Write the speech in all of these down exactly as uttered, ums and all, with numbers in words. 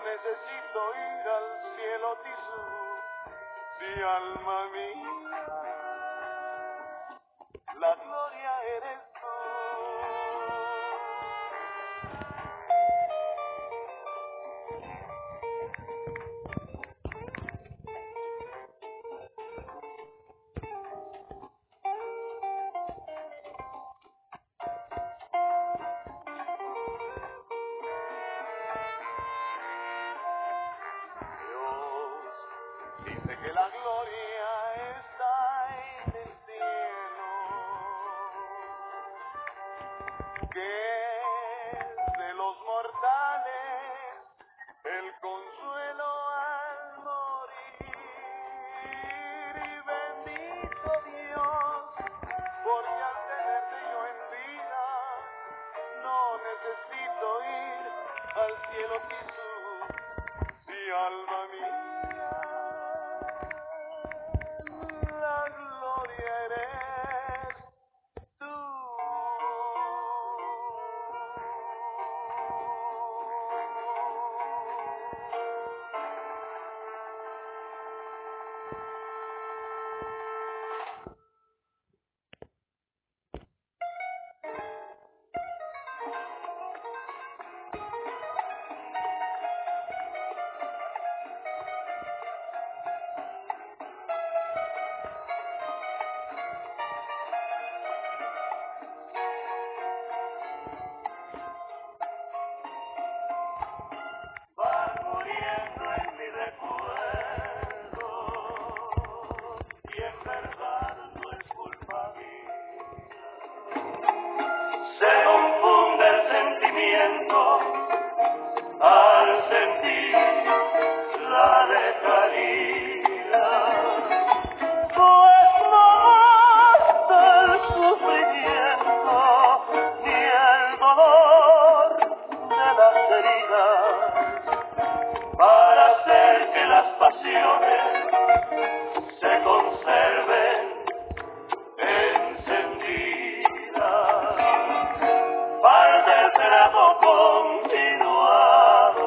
necesito ir al cielo, Tisú, si alma mía, la gloria eres tú. Dice que la gloria está en el cielo, que es de los mortales el consuelo al morir. Y bendito Dios, porque al tenerte yo en vida, no necesito ir al cielo, Tisú, si alma mía. Al sentir la lejanía, pues no basta el sufrimiento ni el dolor de las heridas para hacer que las pasiones se conserven encendidas. Falta el trato continuado,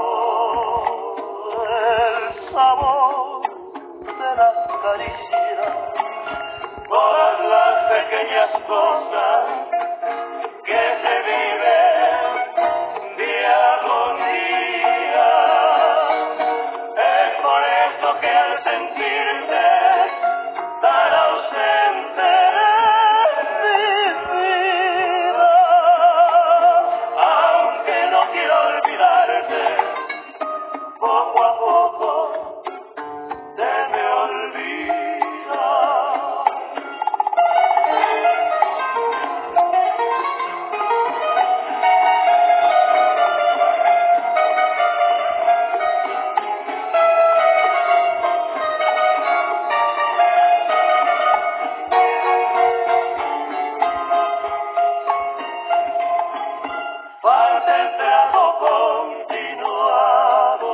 el sabor de las caricias, todas las pequeñas cosas que se viven día con día. Es por eso que al sentirte tan ausente de mi vida, aunque no quiero olvidarte, poco a poco se me olvida. Falta el trato continuado,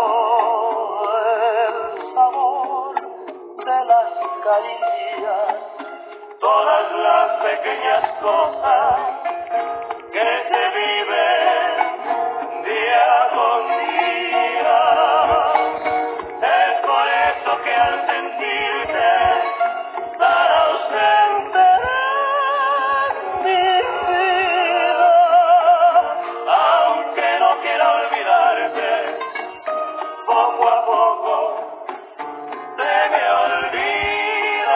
el sabor de las caricias, todas las pequeñas cosas que se viven día con día. Es por eso que al sentirte tan ausente en mi vida, aunque no quiera olvidarte, poco a poco se me olvida.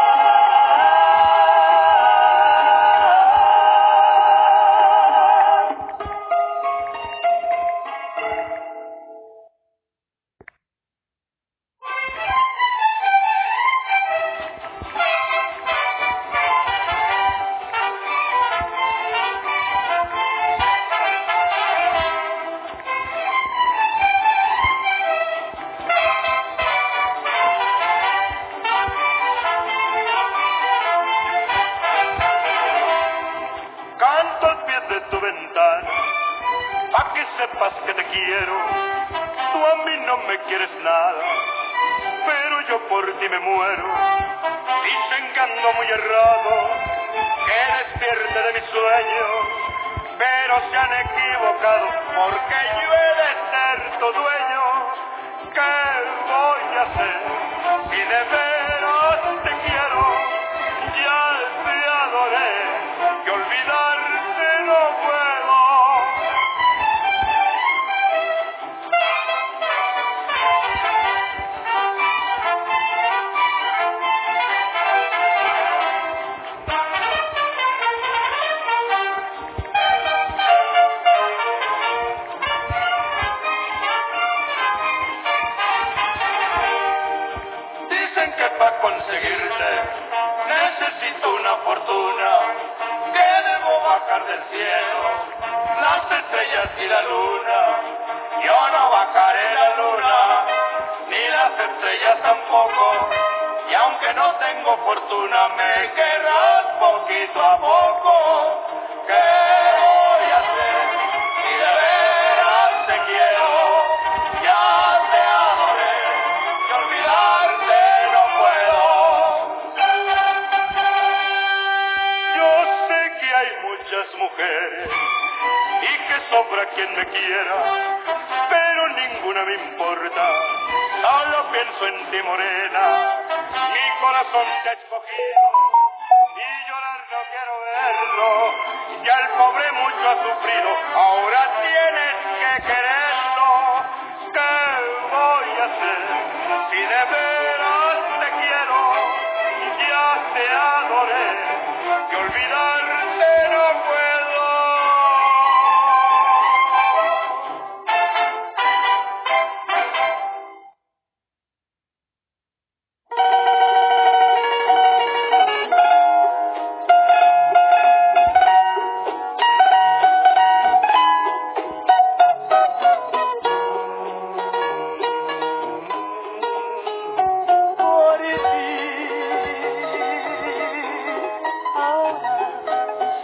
Canto al pie de tu ventana, pa' que sepas que te quiero. Tú a mí no me quieres nada, pero yo por ti me muero. Dicen que ando muy errado, que despierte de mis sueños, pero se han equivocado, porque yo he de ser tu dueño. ¿Qué voy a hacer si de veras te quiero? Ya te adoré, que olvidarte no puedo. Dicen que para conseguirte necesito una fortuna, que debo bajar del cielo las estrellas y la luna. Yo no bajaré la luna, ni las estrellas tampoco, y aunque no tengo fortuna me querrás poquito a poco. ¿Qué voy a hacer si de veras te quiero? Ya te adoré, y olvidarte no puedo. Yo sé que hay muchas mujeres y que sobra quien me quiera, pero ninguna me importa, solo pienso en ti, morena. Mi corazón te ha escogido y llorar no quiero verlo, ya el pobre mucho ha sufrido, ahora